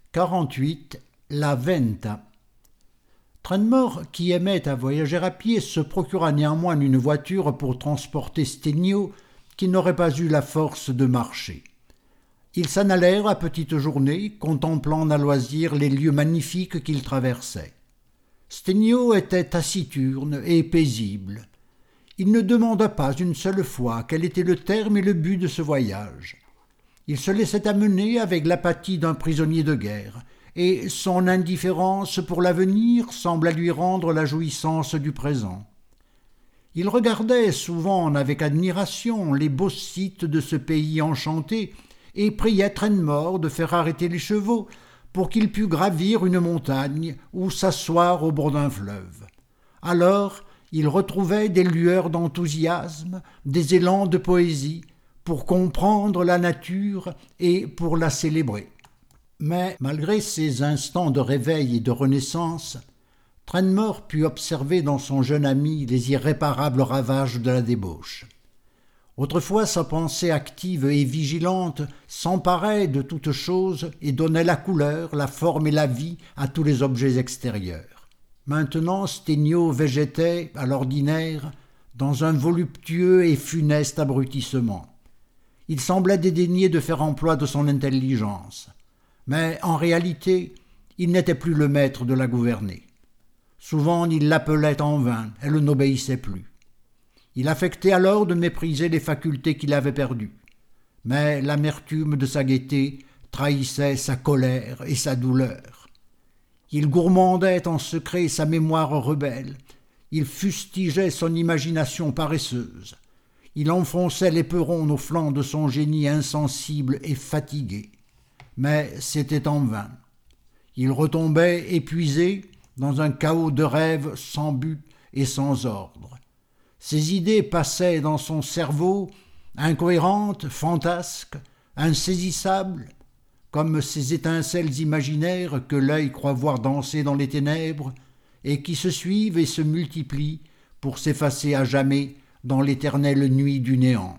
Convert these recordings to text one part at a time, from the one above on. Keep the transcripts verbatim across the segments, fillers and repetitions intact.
quarante-huit. La Venta. Trenmore, qui aimait à voyager à pied, se procura néanmoins une voiture pour transporter Stennio, qui n'aurait pas eu la force de marcher. Ils s'en allèrent à petite journée, contemplant à loisir les lieux magnifiques qu'ils traversaient. Stennio était taciturne et paisible. Il ne demanda pas une seule fois quel était le terme et le but de ce voyage. Il se laissait amener avec l'apathie d'un prisonnier de guerre, et son indifférence pour l'avenir sembla lui rendre la jouissance du présent. Il regardait souvent avec admiration les beaux sites de ce pays enchanté et priait Trenmore de faire arrêter les chevaux pour qu'il pût gravir une montagne ou s'asseoir au bord d'un fleuve. Alors, il retrouvait des lueurs d'enthousiasme, des élans de poésie, pour comprendre la nature et pour la célébrer. Mais, malgré ces instants de réveil et de renaissance, Trenmore put observer dans son jeune ami les irréparables ravages de la débauche. Autrefois, sa pensée active et vigilante s'emparait de toutes choses et donnait la couleur, la forme et la vie à tous les objets extérieurs. Maintenant, Stennio végétait, à l'ordinaire, dans un voluptueux et funeste abrutissement. Il semblait dédaigner de faire emploi de son intelligence. Mais en réalité, il n'était plus le maître de la gouverner. Souvent, il l'appelait en vain, elle n'obéissait plus. Il affectait alors de mépriser les facultés qu'il avait perdues. Mais l'amertume de sa gaieté trahissait sa colère et sa douleur. Il gourmandait en secret sa mémoire rebelle. Il fustigeait son imagination paresseuse. Il enfonçait l'éperon au flanc de son génie insensible et fatigué. Mais c'était en vain. Il retombait épuisé dans un chaos de rêves sans but et sans ordre. Ses idées passaient dans son cerveau, incohérentes, fantasques, insaisissables, comme ces étincelles imaginaires que l'œil croit voir danser dans les ténèbres et qui se suivent et se multiplient pour s'effacer à jamais dans l'éternelle nuit du néant.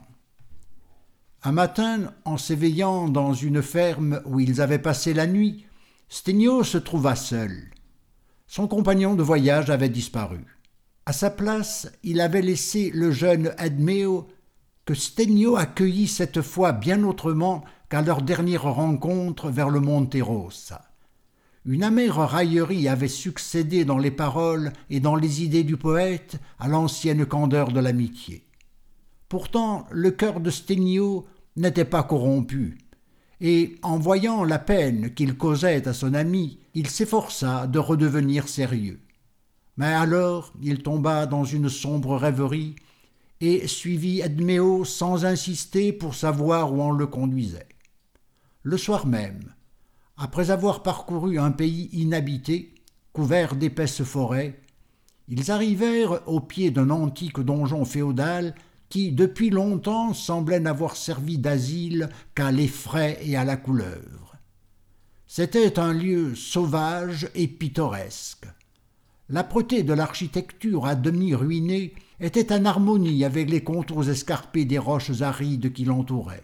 Un matin, en s'éveillant dans une ferme où ils avaient passé la nuit, Stennio se trouva seul. Son compagnon de voyage avait disparu. À sa place, il avait laissé le jeune Edmeo, que Stennio accueillit cette fois bien autrement qu'à leur dernière rencontre vers le Monte Rosa. Une amère raillerie avait succédé dans les paroles et dans les idées du poète à l'ancienne candeur de l'amitié. Pourtant, le cœur de Stennio n'était pas corrompu, et en voyant la peine qu'il causait à son ami, il s'efforça de redevenir sérieux. Mais alors il tomba dans une sombre rêverie et suivit Edmeo sans insister pour savoir où on le conduisait. Le soir même, après avoir parcouru un pays inhabité, couvert d'épaisses forêts, ils arrivèrent au pied d'un antique donjon féodal qui, depuis longtemps, semblait n'avoir servi d'asile qu'à l'effraie et à la couleuvre. C'était un lieu sauvage et pittoresque. L'âpreté de l'architecture à demi ruinée était en harmonie avec les contours escarpés des roches arides qui l'entouraient.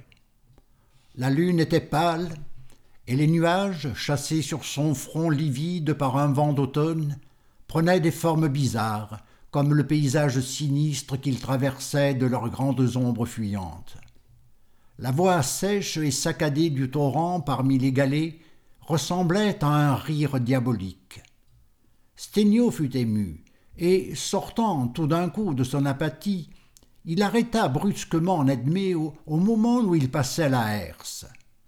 La lune était pâle, et les nuages, chassés sur son front livide par un vent d'automne, prenaient des formes bizarres, comme le paysage sinistre qu'ils traversaient de leurs grandes ombres fuyantes. La voix sèche et saccadée du torrent parmi les galets ressemblait à un rire diabolique. Stennio fut ému, et, sortant tout d'un coup de son apathie, il arrêta brusquement Edmeo au moment où il passait la herse.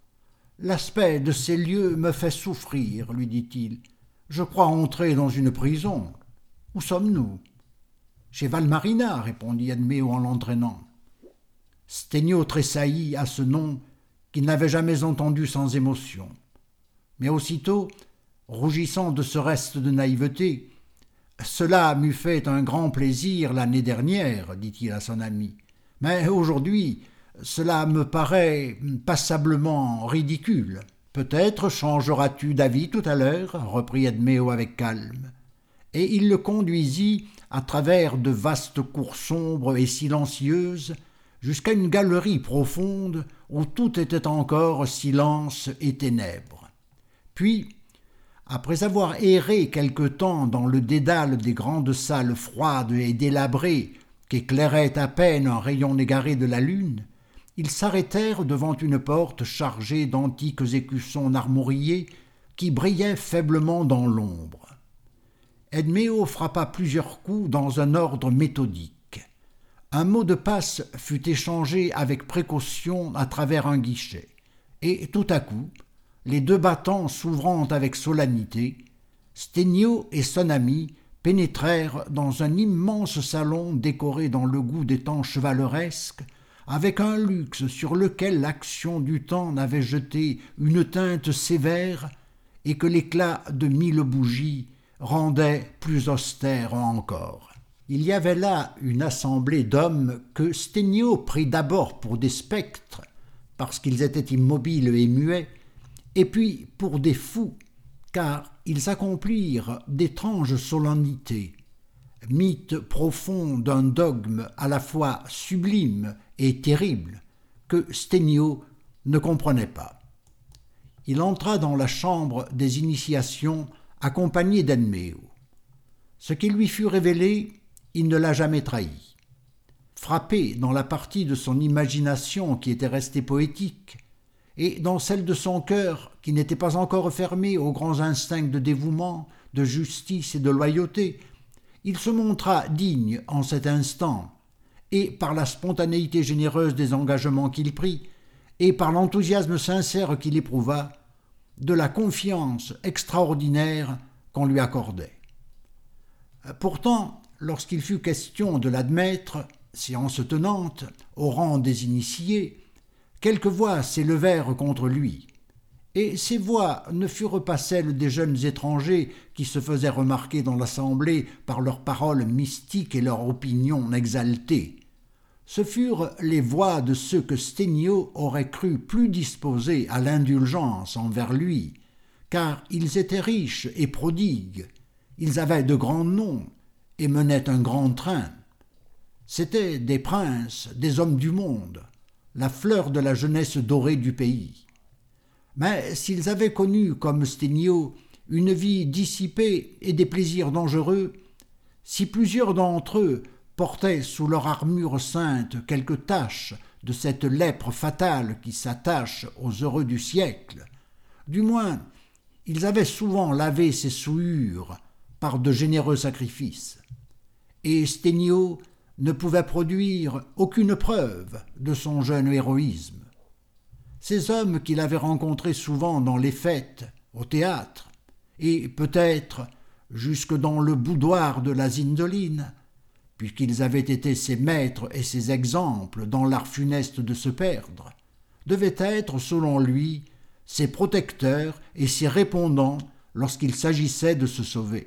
« L'aspect de ces lieux me fait souffrir, lui dit-il. Je crois entrer dans une prison. Où sommes-nous » ? Chez Valmarina, répondit Edmeo en l'entraînant. Stennio tressaillit à ce nom qu'il n'avait jamais entendu sans émotion. Mais aussitôt, rougissant de ce reste de naïveté, « Cela m'eût fait un grand plaisir l'année dernière, dit-il à son ami. Mais aujourd'hui, cela me paraît passablement ridicule. Peut-être changeras-tu d'avis tout à l'heure, reprit Edmeo avec calme. Et il le conduisit à travers de vastes cours sombres et silencieuses jusqu'à une galerie profonde où tout était encore silence et ténèbres. Puis, après avoir erré quelque temps dans le dédale des grandes salles froides et délabrées qu'éclairait à peine un rayon égaré de la lune, ils s'arrêtèrent devant une porte chargée d'antiques écussons armoriés qui brillaient faiblement dans l'ombre. Edméo frappa plusieurs coups dans un ordre méthodique. Un mot de passe fut échangé avec précaution à travers un guichet, et tout à coup, les deux battants s'ouvrant avec solennité, Stennio et son ami pénétrèrent dans un immense salon décoré dans le goût des temps chevaleresques, avec un luxe sur lequel l'action du temps n'avait jeté une teinte sévère et que l'éclat de mille bougies rendait plus austère encore. Il y avait là une assemblée d'hommes que Stennio prit d'abord pour des spectres, parce qu'ils étaient immobiles et muets, et puis pour des fous, car ils accomplirent d'étranges solennités, mythe profond d'un dogme à la fois sublime et terrible, que Stennio ne comprenait pas. Il entra dans la chambre des initiations accompagné d'Edméo. Ce qui lui fut révélé, il ne l'a jamais trahi. Frappé dans la partie de son imagination qui était restée poétique, et dans celle de son cœur qui n'était pas encore fermée aux grands instincts de dévouement, de justice et de loyauté, il se montra digne en cet instant, et par la spontanéité généreuse des engagements qu'il prit, et par l'enthousiasme sincère qu'il éprouva, de la confiance extraordinaire qu'on lui accordait. Pourtant, lorsqu'il fut question de l'admettre, séance tenante, au rang des initiés, quelques voix s'élevèrent contre lui, et ces voix ne furent pas celles des jeunes étrangers qui se faisaient remarquer dans l'assemblée par leurs paroles mystiques et leurs opinions exaltées. Ce furent les voix de ceux que Stennio aurait cru plus disposés à l'indulgence envers lui, car ils étaient riches et prodigues, ils avaient de grands noms et menaient un grand train. C'étaient des princes, des hommes du monde, la fleur de la jeunesse dorée du pays. Mais s'ils avaient connu, comme Stennio, une vie dissipée et des plaisirs dangereux, si plusieurs d'entre eux portaient sous leur armure sainte quelques taches de cette lèpre fatale qui s'attache aux heureux du siècle, du moins ils avaient souvent lavé ces souillures par de généreux sacrifices. Et Stennio ne pouvait produire aucune preuve de son jeune héroïsme. Ces hommes qu'il avait rencontrés souvent dans les fêtes, au théâtre, et peut-être jusque dans le boudoir de la Zindeline, puisqu'ils avaient été ses maîtres et ses exemples dans l'art funeste de se perdre, devaient être, selon lui, ses protecteurs et ses répondants lorsqu'il s'agissait de se sauver.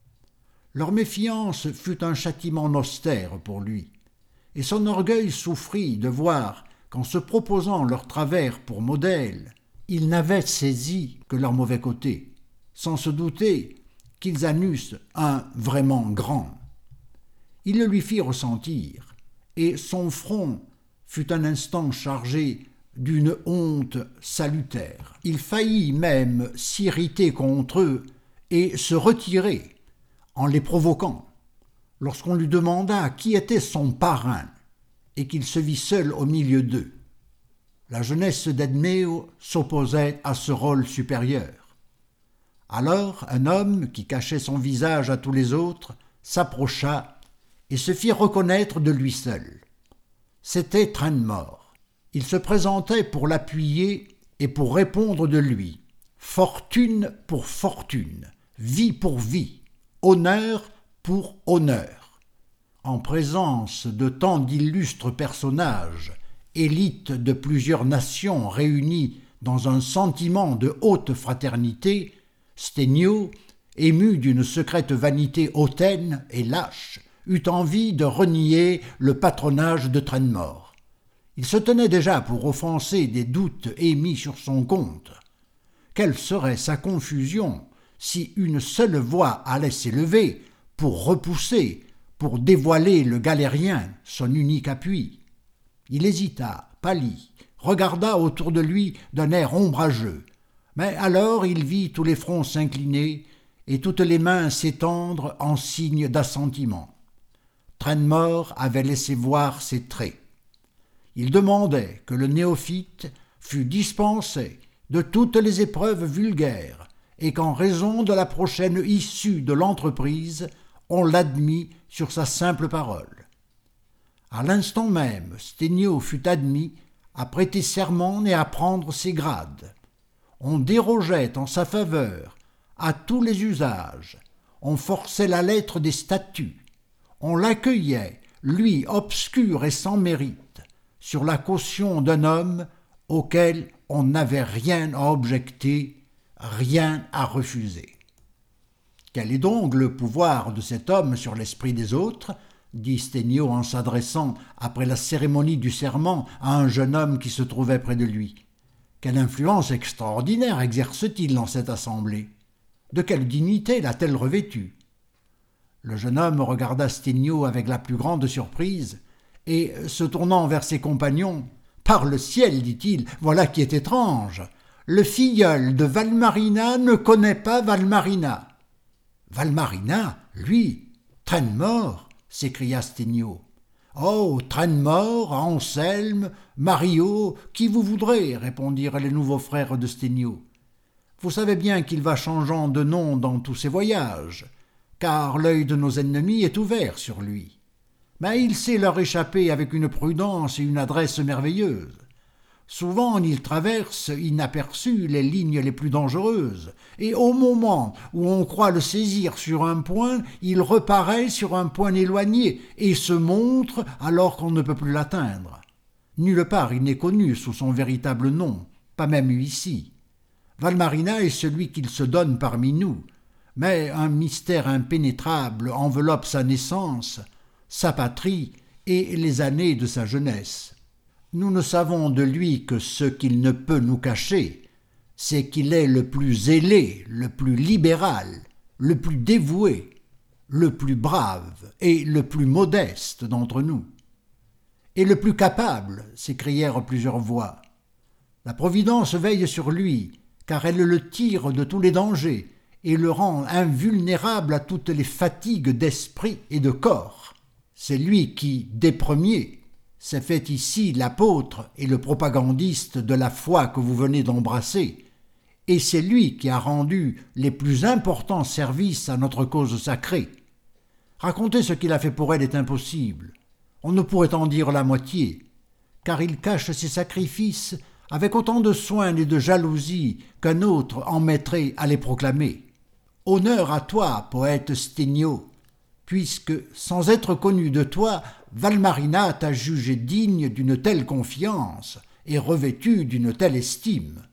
Leur méfiance fut un châtiment austère pour lui, et son orgueil souffrit de voir qu'en se proposant leur travers pour modèle, ils n'avaient saisi que leur mauvais côté, sans se douter qu'ils en eussent un vraiment grand. Il le lui fit ressentir, et son front fut un instant chargé d'une honte salutaire. Il faillit même s'irriter contre eux et se retirer en les provoquant, lorsqu'on lui demanda qui était son parrain et qu'il se vit seul au milieu d'eux. La jeunesse d'Edméo s'opposait à ce rôle supérieur. Alors un homme qui cachait son visage à tous les autres s'approcha et se fit reconnaître de lui seul. C'était Trenmore. Il se présentait pour l'appuyer et pour répondre de lui. Fortune pour fortune, vie pour vie, honneur pour honneur. En présence de tant d'illustres personnages, élites de plusieurs nations réunies dans un sentiment de haute fraternité, Stennio, ému d'une secrète vanité hautaine et lâche, eut envie de renier le patronage de Trenmore. Il se tenait déjà pour offenser des doutes émis sur son compte. Quelle serait sa confusion si une seule voix allait s'élever pour repousser, pour dévoiler le galérien, son unique appui. Il hésita, pâlit, regarda autour de lui d'un air ombrageux, Mais alors il vit tous les fronts s'incliner et toutes les mains s'étendre en signe d'assentiment. Trenmor avait laissé voir ses traits. Il demandait que le néophyte fût dispensé de toutes les épreuves vulgaires et qu'en raison de la prochaine issue de l'entreprise, on l'admît sur sa simple parole. À l'instant même, Stennio fut admis à prêter serment et à prendre ses grades. On dérogeait en sa faveur à tous les usages, on forçait la lettre des statuts, on l'accueillait, lui obscur et sans mérite, sur la caution d'un homme auquel on n'avait rien à objecter, rien à refuser. Quel est donc le pouvoir de cet homme sur l'esprit des autres ? Dit Stennio en s'adressant, après la cérémonie du serment, à un jeune homme qui se trouvait près de lui. Quelle influence extraordinaire exerce-t-il dans cette assemblée ? De quelle dignité l'a-t-elle revêtue ? Le jeune homme regarda Stennio avec la plus grande surprise, et, se tournant vers ses compagnons, « Par le ciel, dit-il, voilà qui est étrange. Le filleul de Valmarina ne connaît pas Valmarina. » « Valmarina, lui, Trenmor !» s'écria Stennio. « Oh, Trenmor, Anselme, Mario, qui vous voudrez ?» répondirent les nouveaux frères de Stennio. « Vous savez bien qu'il va changeant de nom dans tous ses voyages, car l'œil de nos ennemis est ouvert sur lui. Mais il sait leur échapper avec une prudence et une adresse merveilleuses. Souvent, il traverse inaperçu les lignes les plus dangereuses, et au moment où on croit le saisir sur un point, il reparaît sur un point éloigné et se montre alors qu'on ne peut plus l'atteindre. Nulle part il n'est connu sous son véritable nom, pas même ici. Valmarina est celui qu'il se donne parmi nous, mais un mystère impénétrable enveloppe sa naissance, sa patrie et les années de sa jeunesse. Nous ne savons de lui que ce qu'il ne peut nous cacher, c'est qu'il est le plus zélé, le plus libéral, le plus dévoué, le plus brave et le plus modeste d'entre nous. Et le plus capable, s'écrièrent plusieurs voix. La Providence veille sur lui, car elle le tire de tous les dangers et le rend invulnérable à toutes les fatigues d'esprit et de corps. C'est lui qui, des premiers, s'est fait ici l'apôtre et le propagandiste de la foi que vous venez d'embrasser, et c'est lui qui a rendu les plus importants services à notre cause sacrée. Raconter ce qu'il a fait pour elle est impossible. On ne pourrait en dire la moitié, car il cache ses sacrifices avec autant de soin et de jalousie qu'un autre en mettrait à les proclamer. Honneur à toi, poète Stennio, puisque, sans être connu de toi, Valmarina t'a jugé digne d'une telle confiance et revêtu d'une telle estime.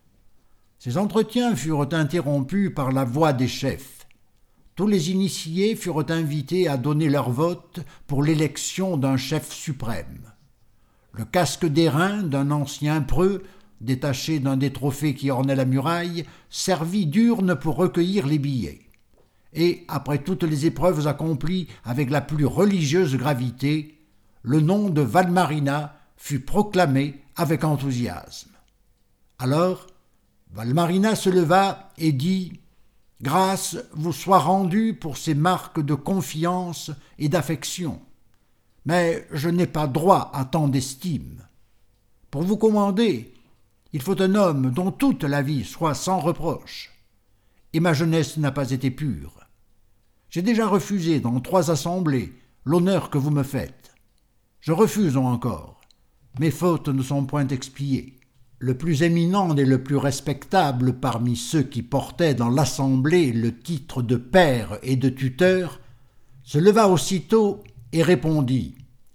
Ces entretiens furent interrompus par la voix des chefs. Tous les initiés furent invités à donner leur vote pour l'élection d'un chef suprême. Le casque d'airain d'un ancien preux, détaché d'un des trophées qui ornaient la muraille, servit d'urne pour recueillir les billets. Et, après toutes les épreuves accomplies avec la plus religieuse gravité, le nom de Valmarina fut proclamé avec enthousiasme. Alors, Valmarina se leva et dit « Grâce vous soit rendue pour ces marques de confiance et d'affection, mais je n'ai pas droit à tant d'estime. Pour vous commander, il faut un homme dont toute la vie soit sans reproche, et ma jeunesse n'a pas été pure. J'ai déjà refusé dans trois assemblées l'honneur que vous me faites. Je refuse encore. Mes fautes ne sont point expiées. » Le plus éminent et le plus respectable parmi ceux qui portaient dans l'assemblée le titre de père et de tuteur se leva aussitôt et répondit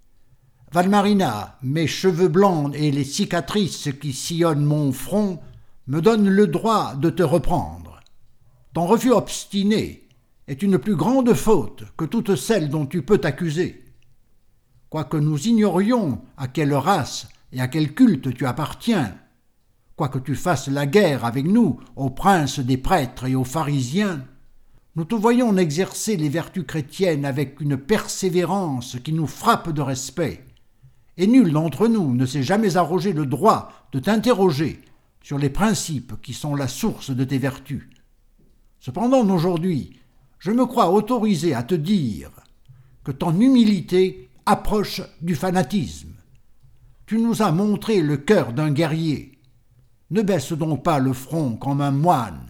« Valmarina, mes cheveux blancs et les cicatrices qui sillonnent mon front me donnent le droit de te reprendre. Ton refus obstiné est une plus grande faute que toutes celles dont tu peux t'accuser. Quoique nous ignorions à quelle race et à quel culte tu appartiens, quoique tu fasses la guerre avec nous aux princes des prêtres et aux pharisiens, nous te voyons exercer les vertus chrétiennes avec une persévérance qui nous frappe de respect, et nul d'entre nous ne s'est jamais arrogé le droit de t'interroger sur les principes qui sont la source de tes vertus. Cependant, aujourd'hui, je me crois autorisé à te dire que ton humilité approche du fanatisme. Tu nous as montré le cœur d'un guerrier. Ne baisse donc pas le front comme un moine.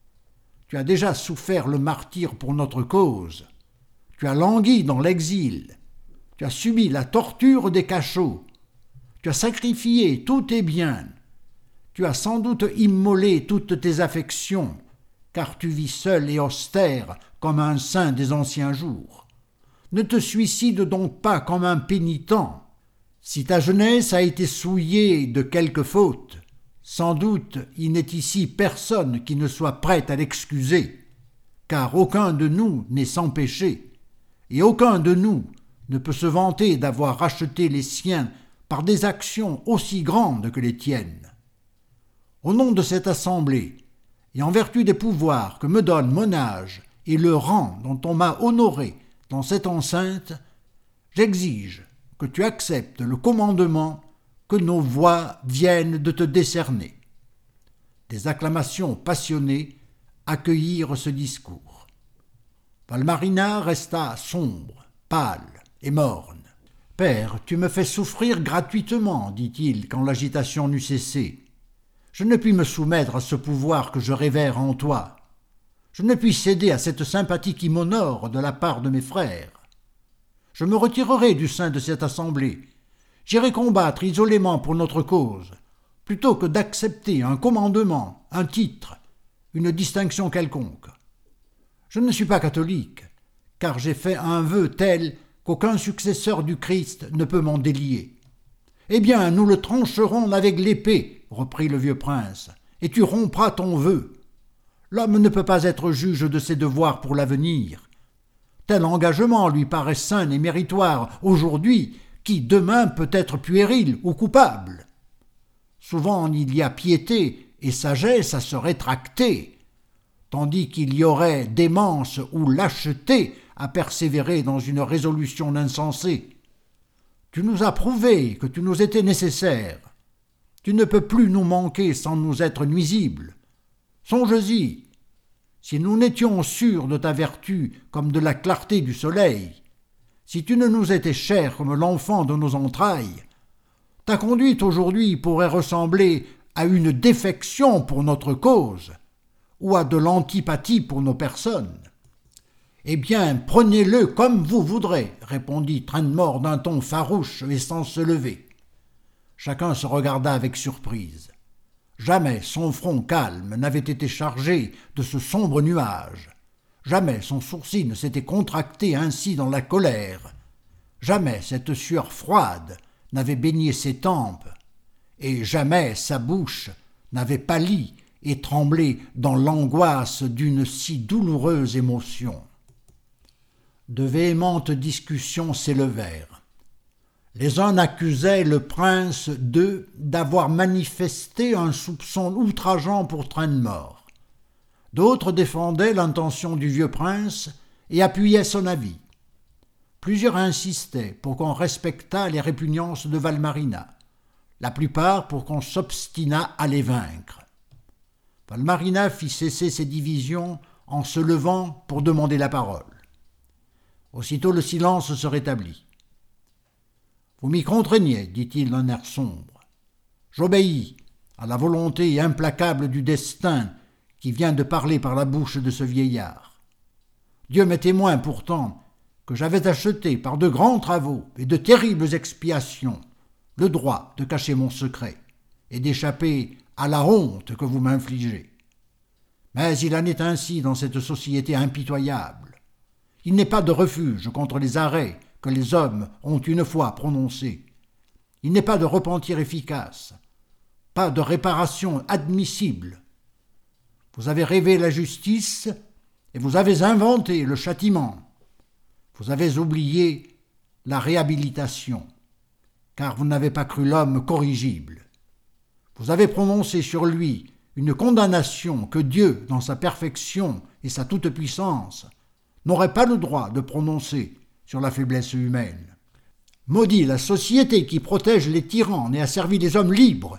Tu as déjà souffert le martyre pour notre cause. Tu as langui dans l'exil. Tu as subi la torture des cachots. Tu as sacrifié tous tes biens. Tu as sans doute immolé toutes tes affections, car tu vis seul et austère comme un saint des anciens jours. Ne te suicide donc pas comme un pénitent. Si ta jeunesse a été souillée de quelque faute, sans doute il n'est ici personne qui ne soit prêt à l'excuser, car aucun de nous n'est sans péché, et aucun de nous ne peut se vanter d'avoir racheté les siens par des actions aussi grandes que les tiennes. Au nom de cette assemblée, et en vertu des pouvoirs que me donne mon âge et le rang dont on m'a honoré dans cette enceinte, j'exige que tu acceptes le commandement que nos voix viennent de te décerner. Des acclamations passionnées accueillirent ce discours. Valmarina resta sombre, pâle et morne. « Père, tu me fais souffrir gratuitement, dit-il quand l'agitation n'eut cessé. Je ne puis me soumettre à ce pouvoir que je révère en toi. Je ne puis céder à cette sympathie qui m'honore de la part de mes frères. Je me retirerai du sein de cette assemblée. J'irai combattre isolément pour notre cause, plutôt que d'accepter un commandement, un titre, une distinction quelconque. Je ne suis pas catholique, car j'ai fait un vœu tel qu'aucun successeur du Christ ne peut m'en délier. Eh bien, nous le trancherons avec l'épée, reprit le vieux prince, et tu rompras ton vœu. L'homme ne peut pas être juge de ses devoirs pour l'avenir. Tel engagement lui paraît sain et méritoire aujourd'hui, qui demain peut être puéril ou coupable. Souvent il y a piété et sagesse à se rétracter, tandis qu'il y aurait démence ou lâcheté à persévérer dans une résolution insensée. Tu nous as prouvé que tu nous étais nécessaire. Tu ne peux plus nous manquer sans nous être nuisible. Songe-y, si nous n'étions sûrs de ta vertu comme de la clarté du soleil, si tu ne nous étais cher comme l'enfant de nos entrailles, ta conduite aujourd'hui pourrait ressembler à une défection pour notre cause, ou à de l'antipathie pour nos personnes. Eh bien, prenez-le comme vous voudrez, répondit Trenmore d'un ton farouche et sans se lever. Chacun se regarda avec surprise. Jamais son front calme n'avait été chargé de ce sombre nuage. Jamais son sourcil ne s'était contracté ainsi dans la colère. Jamais cette sueur froide n'avait baigné ses tempes. Et jamais sa bouche n'avait pâli et tremblé dans l'angoisse d'une si douloureuse émotion. De véhémentes discussions s'élevèrent. Les uns accusaient le prince d'eux d'avoir manifesté un soupçon outrageant pour Trenmore. D'autres défendaient l'intention du vieux prince et appuyaient son avis. Plusieurs insistaient pour qu'on respectât les répugnances de Valmarina, la plupart pour qu'on s'obstinât à les vaincre. Valmarina fit cesser ces divisions en se levant pour demander la parole. Aussitôt le silence se rétablit. « Vous m'y contraignez, dit-il d'un air sombre. J'obéis à la volonté implacable du destin qui vient de parler par la bouche de ce vieillard. Dieu m'est témoin pourtant que j'avais acheté par de grands travaux et de terribles expiations le droit de cacher mon secret et d'échapper à la honte que vous m'infligez. Mais il en est ainsi dans cette société impitoyable. Il n'est pas de refuge contre les arrêts que les hommes ont une fois prononcés. Il n'est pas de repentir efficace, pas de réparation admissible. Vous avez rêvé la justice et vous avez inventé le châtiment. Vous avez oublié la réhabilitation, car vous n'avez pas cru l'homme corrigible. Vous avez prononcé sur lui une condamnation que Dieu, dans sa perfection et sa toute-puissance, n'aurait pas le droit de prononcer sur la faiblesse humaine. Maudit la société qui protège les tyrans et asservit les hommes libres,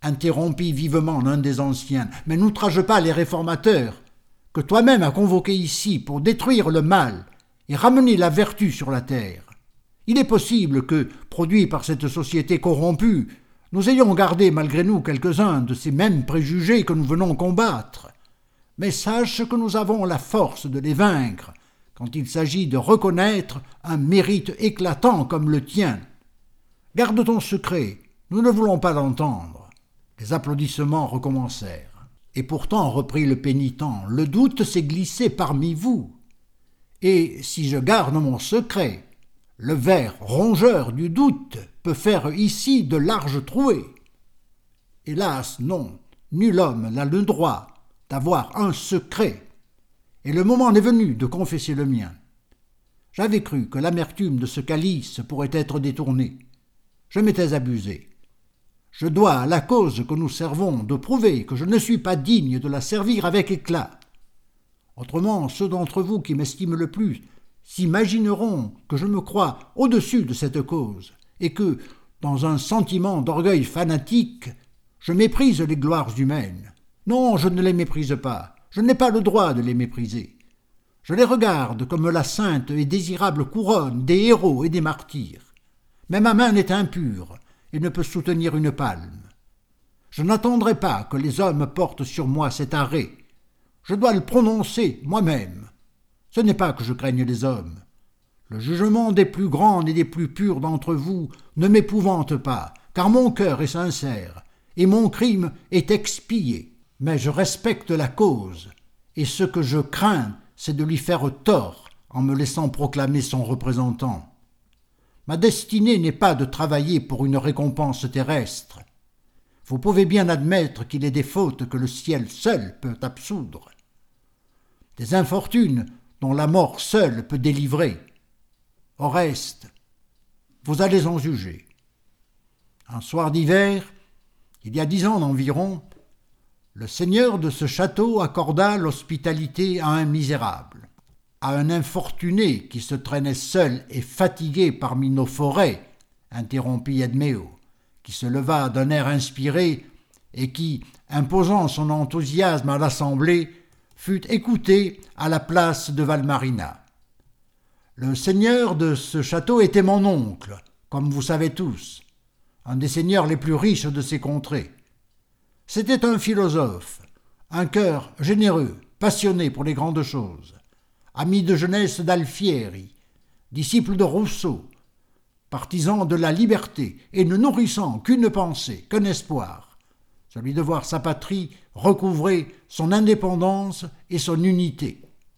interrompit vivement l'un des anciens, mais n'outrage pas les réformateurs, que toi-même as convoqués ici pour détruire le mal et ramener la vertu sur la terre. Il est possible que, produits par cette société corrompue, nous ayons gardé malgré nous quelques-uns de ces mêmes préjugés que nous venons combattre. Mais sache que nous avons la force de les vaincre quand il s'agit de reconnaître un mérite éclatant comme le tien. Garde ton secret, nous ne voulons pas l'entendre. Les applaudissements recommencèrent. Et pourtant, reprit le pénitent, le doute s'est glissé parmi vous. Et si je garde mon secret, le ver rongeur du doute peut faire ici de larges trouées. Hélas, non, nul homme n'a le droit d'avoir un secret. Et le moment est venu de confesser le mien. J'avais cru que l'amertume de ce calice pourrait être détournée. Je m'étais abusé. Je dois à la cause que nous servons de prouver que je ne suis pas digne de la servir avec éclat. Autrement, ceux d'entre vous qui m'estiment le plus s'imagineront que je me crois au-dessus de cette cause et que, dans un sentiment d'orgueil fanatique, je méprise les gloires humaines. Non, je ne les méprise pas. Je n'ai pas le droit de les mépriser. Je les regarde comme la sainte et désirable couronne des héros et des martyrs. Mais ma main est impure et ne peut soutenir une palme. Je n'attendrai pas que les hommes portent sur moi cet arrêt. Je dois le prononcer moi-même. Ce n'est pas que je craigne les hommes. Le jugement des plus grands et des plus purs d'entre vous ne m'épouvante pas, car mon cœur est sincère, et mon crime est expié. Mais je respecte la cause, et ce que je crains, c'est de lui faire tort en me laissant proclamer son représentant. Ma destinée n'est pas de travailler pour une récompense terrestre. Vous pouvez bien admettre qu'il est des fautes que le ciel seul peut absoudre, des infortunes dont la mort seule peut délivrer. Au reste, vous allez en juger. Un soir d'hiver, il y a dix ans environ, le seigneur de ce château accorda l'hospitalité à un misérable, à un infortuné qui se traînait seul et fatigué parmi nos forêts, interrompit Edméo, qui se leva d'un air inspiré et qui, imposant son enthousiasme à l'assemblée, fut écouté à la place de Valmarina. Le seigneur de ce château était mon oncle, comme vous savez tous, un des seigneurs les plus riches de ces contrées. C'était un philosophe, un cœur généreux, passionné pour les grandes choses, ami de jeunesse d'Alfieri, disciple de Rousseau, partisan de la liberté et ne nourrissant qu'une pensée, qu'un espoir, celui de voir sa patrie recouvrer son indépendance et son unité.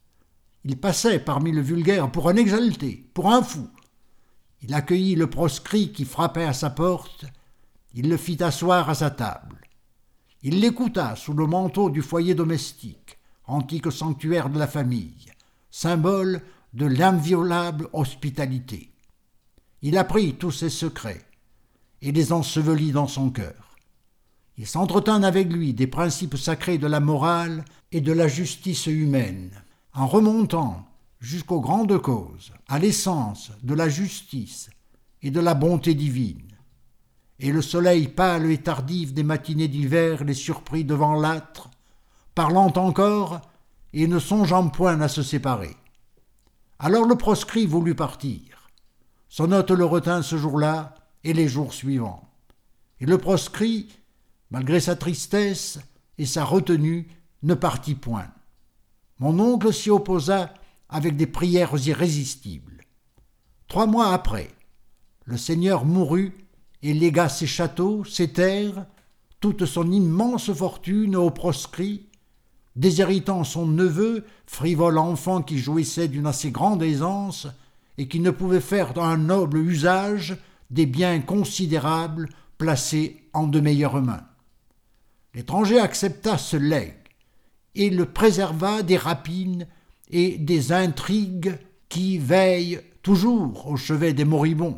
Il passait parmi le vulgaire pour un exalté, pour un fou. Il accueillit le proscrit qui frappait à sa porte, il le fit asseoir à sa table. Il l'écouta sous le manteau du foyer domestique, antique sanctuaire de la famille, symbole de l'inviolable hospitalité. Il apprit tous ses secrets et les ensevelit dans son cœur. Il s'entretint avec lui des principes sacrés de la morale et de la justice humaine, en remontant jusqu'aux grandes causes, à l'essence de la justice et de la bonté divine. Et le soleil pâle et tardif des matinées d'hiver les surprit devant l'âtre, parlant encore et ne songeant point à se séparer. Alors le proscrit voulut partir. Son hôte le retint ce jour-là et les jours suivants. Et le proscrit, malgré sa tristesse et sa retenue, ne partit point. Mon oncle s'y opposa avec des prières irrésistibles. Trois mois après, le seigneur mourut et légua ses châteaux, ses terres, toute son immense fortune au proscrit, déshéritant son neveu, frivole enfant qui jouissait d'une assez grande aisance et qui ne pouvait faire un noble usage des biens considérables placés en de meilleures mains. L'étranger accepta ce legs et le préserva des rapines et des intrigues qui veillent toujours au chevet des moribonds.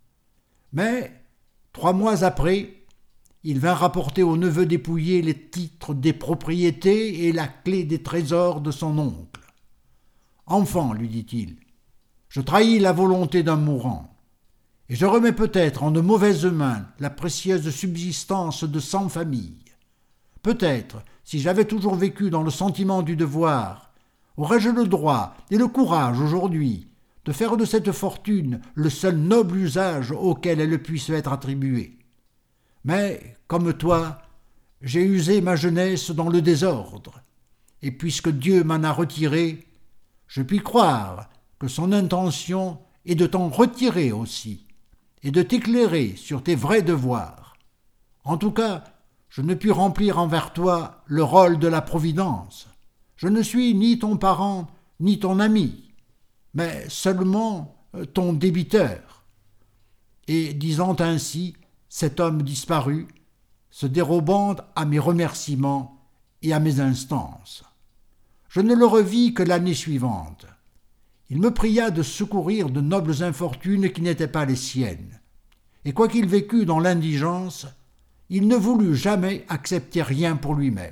Mais, trois mois après, il vint rapporter au neveu dépouillé les titres des propriétés et la clé des trésors de son oncle. « Enfant, lui dit-il, je trahis la volonté d'un mourant, et je remets peut-être en de mauvaises mains la précieuse subsistance de cent familles. Peut-être, si j'avais toujours vécu dans le sentiment du devoir, aurais-je le droit et le courage aujourd'hui de faire de cette fortune le seul noble usage auquel elle puisse être attribuée. Mais, comme toi, j'ai usé ma jeunesse dans le désordre, et puisque Dieu m'en a retiré, je puis croire que son intention est de t'en retirer aussi, et de t'éclairer sur tes vrais devoirs. En tout cas, je ne puis remplir envers toi le rôle de la Providence. Je ne suis ni ton parent, ni ton ami, mais seulement ton débiteur. » Et disant ainsi, cet homme disparut, se dérobant à mes remerciements et à mes instances. Je ne le revis que l'année suivante. Il me pria de secourir de nobles infortunes qui n'étaient pas les siennes, et quoiqu'il vécût dans l'indigence, il ne voulut jamais accepter rien pour lui-même.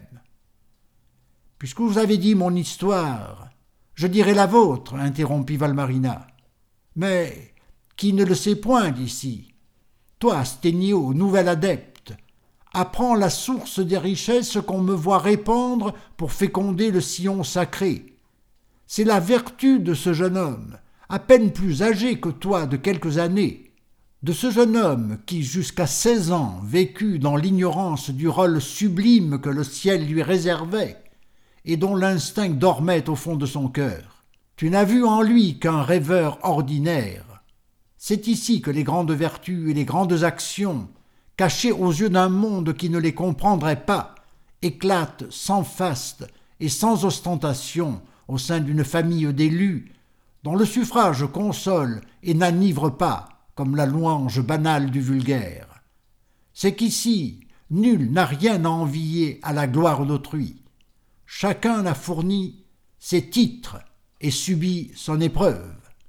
« Puisque vous avez dit mon histoire, je dirai la vôtre, » interrompit Valmarina. « Mais qui ne le sait point d'ici? Toi, Stennio, nouvel adepte, apprends la source des richesses qu'on me voit répandre pour féconder le sillon sacré. C'est la vertu de ce jeune homme, à peine plus âgé que toi de quelques années, de ce jeune homme qui, jusqu'à seize ans, vécut dans l'ignorance du rôle sublime que le ciel lui réservait et dont l'instinct dormait au fond de son cœur. Tu n'as vu en lui qu'un rêveur ordinaire. C'est ici que les grandes vertus et les grandes actions, cachées aux yeux d'un monde qui ne les comprendrait pas, éclatent sans faste et sans ostentation au sein d'une famille d'élus, dont le suffrage console et n'enivre pas, comme la louange banale du vulgaire. C'est qu'ici, nul n'a rien à envier à la gloire d'autrui. Chacun a fourni ses titres et subit son épreuve.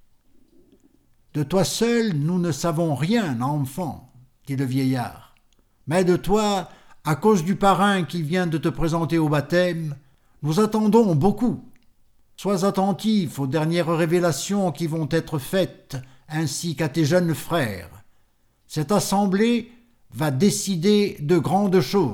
De toi seul, nous ne savons rien, enfant, dit le vieillard. Mais de toi, à cause du parrain qui vient de te présenter au baptême, nous attendons beaucoup. Sois attentif aux dernières révélations qui vont être faites, ainsi qu'à tes jeunes frères. Cette assemblée va décider de grandes choses. »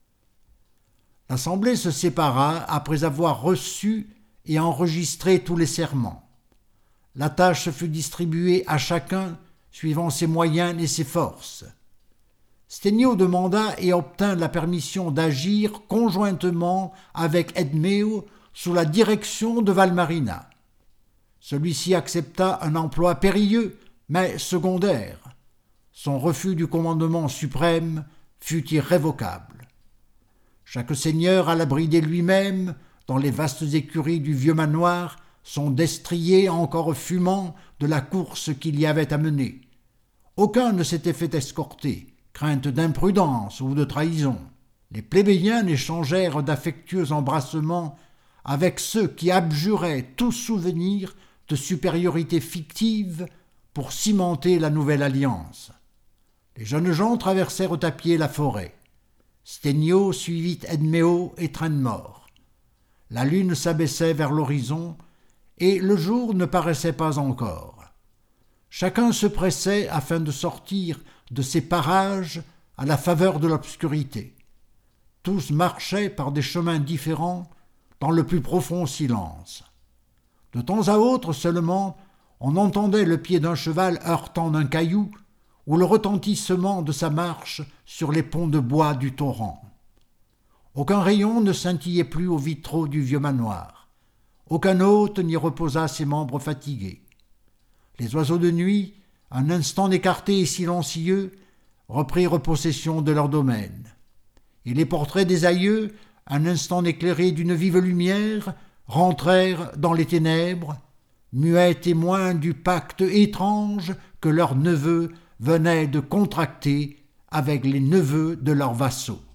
L'assemblée se sépara après avoir reçu et enregistré tous les serments. La tâche fut distribuée à chacun suivant ses moyens et ses forces. Stennio demanda et obtint la permission d'agir conjointement avec Edmeo sous la direction de Valmarina. Celui-ci accepta un emploi périlleux, mais secondaire. Son refus du commandement suprême fut irrévocable. Chaque seigneur alla brider lui-même, dans les vastes écuries du vieux manoir, son destrier encore fumant de la course qu'il y avait à mener. Aucun ne s'était fait escorter, crainte d'imprudence ou de trahison. Les plébéiens échangèrent d'affectueux embrassements avec ceux qui abjuraient tout souvenir de supériorité fictive pour cimenter la nouvelle alliance. Les jeunes gens traversèrent à pied la forêt. Stennio suivit Edmeo et Trenmore. La lune s'abaissait vers l'horizon et le jour ne paraissait pas encore. Chacun se pressait afin de sortir de ces parages à la faveur de l'obscurité. Tous marchaient par des chemins différents dans le plus profond silence. De temps à autre seulement, on entendait le pied d'un cheval heurtant d'un caillou ou le retentissement de sa marche sur les ponts de bois du torrent. Aucun rayon ne scintillait plus aux vitraux du vieux manoir. Aucun hôte n'y reposa ses membres fatigués. Les oiseaux de nuit, un instant écartés et silencieux, reprirent possession de leur domaine. Et les portraits des aïeux, un instant éclairés d'une vive lumière, rentrèrent dans les ténèbres, muets témoins du pacte étrange que leurs neveux venaient de contracter avec les neveux de leurs vassaux.